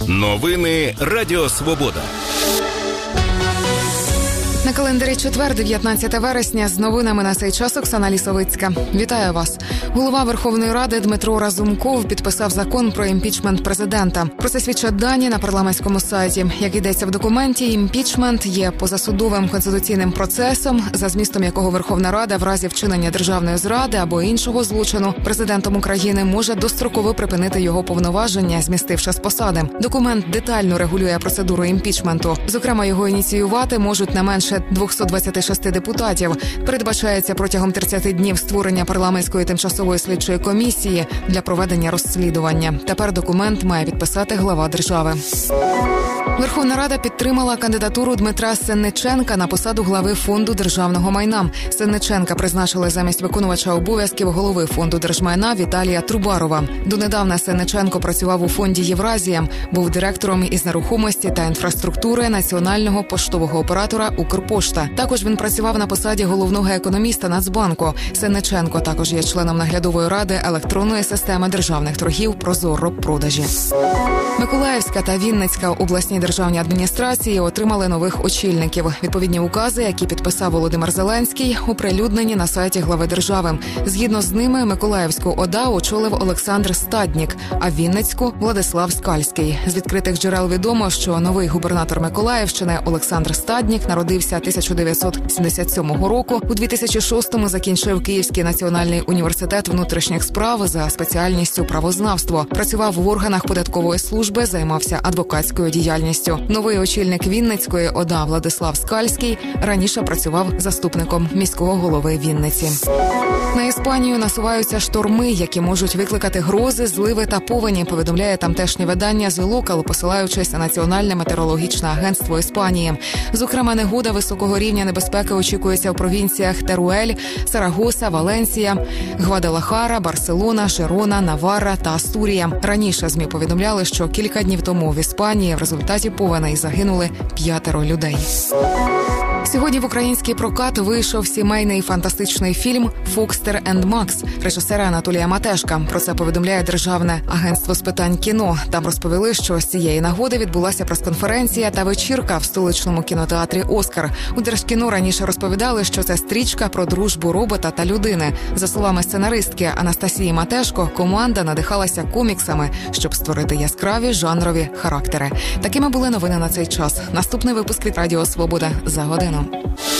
Новини Радіо Свобода. На календарі четвер, 19 вересня, з новинами на цей час Оксана Лісовицька. Вітаю вас. Голова Верховної Ради Дмитро Разумков підписав закон про імпічмент президента. Про це свідчать дані на парламентському сайті. Як йдеться в документі, імпічмент є позасудовим конституційним процесом, за змістом якого Верховна Рада в разі вчинення державної зради або іншого злочину президентом України може достроково припинити його повноваження, змістивши з посади. Документ детально регулює процедуру імпічменту. Зокрема, його ініціювати можуть не менше 226 депутатів. Передбачається протягом 30 днів створення парламентської тимчасової слідчої комісії для проведення розслідування. Тепер документ має підписати глава держави. Верховна Рада підтримала кандидатуру Дмитра Сенниченка на посаду глави Фонду державного майна. Сенниченка призначили замість виконувача обов'язків голови Фонду держмайна Віталія Трубарова. Донедавна Сенниченко працював у Фонді «Євразія», був директором із нерухомості та інфраструктури національного поштового оператора «Укрпошта». Також він працював на посаді головного економіста Нацбанку. Сенниченко також є членом наглядової ради електронної системи державних торгів «Прозоро-продажі». Миколаївська та Вінницька обласні державні адміністрації отримали нових очільників. Відповідні укази, які підписав Володимир Зеленський, оприлюднені на сайті глави держави. Згідно з ними, Миколаївську ОДА очолив Олександр Стаднік, а Вінницьку – Владислав Скальський. З відкритих джерел відомо, що новий губернатор Миколаївщини Олександр Стаднік народився 1977 року. У 2006-му закінчив Київський національний університет внутрішніх справ за спеціальністю правознавство. Працював в органах податкової служби, займався адвокатською діяльністю. Новий очільник Вінницької ОДА Владислав Скальський раніше працював заступником міського голови Вінниці. На Іспанію насуваються шторми, які можуть викликати грози, зливи та повені, повідомляє тамтешнє видання The Local, посилаючись на Національне метеорологічне агентство Іспанії. Зокрема, негода високого рівня небезпеки очікується у провінціях Теруель, Сарагоса, Валенсія, Гвадалахара, Барселона, Жерона, Наварра та Астурія. Раніше ЗМІ повідомляли, що кілька днів тому в Іспанії в результаті повеней загинули 5 людей. Сьогодні в український прокат вийшов сімейний фантастичний фільм «Фокстер енд Макс» режисера Анатолія Матешка. Про це повідомляє Державне агентство з питань кіно. Там розповіли, що з цієї нагоди відбулася прес-конференція та вечірка в столичному кінотеатрі «Оскар». У Держкіно раніше розповідали, що це стрічка про дружбу робота та людини. За словами сценаристки Анастасії Матешко, команда надихалася коміксами, щоб створити яскраві жанрові характери. Такими були новини на цей час. Наступний випуск від Радіо Свобода за годину.